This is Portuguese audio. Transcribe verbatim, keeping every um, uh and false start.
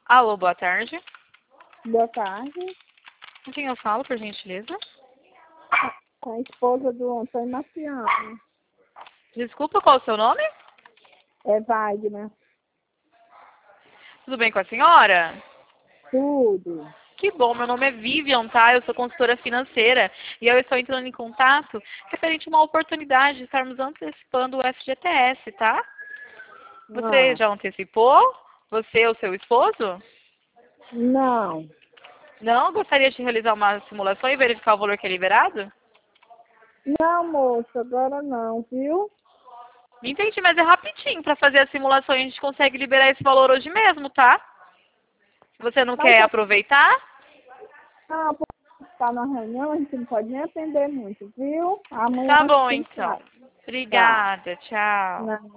Alô, boa tarde. Boa tarde. Com quem eu falo, por gentileza? Com a esposa do Antônio Marciano. Desculpa, qual é o seu nome? É Wagner. Tudo bem com a senhora? Tudo. Que bom, meu nome é Vivian, tá? Eu sou consultora financeira e eu estou entrando em contato referente a uma oportunidade de estarmos antecipando o F G T S, tá? Você Ah, já antecipou? Você ou seu esposo? não. Não? Gostaria de realizar uma simulação e verificar o valor que é liberado? Não, moça, agora não, viu? Entendi, mas é rapidinho para fazer a simulação e a gente consegue liberar esse valor hoje mesmo, tá? Se você não Mas quer é aproveitar, ah, tá na reunião, a gente não pode nem atender muito, viu? Amanhã tá a gente bom tem que então. Tá. Obrigada, tchau. Não.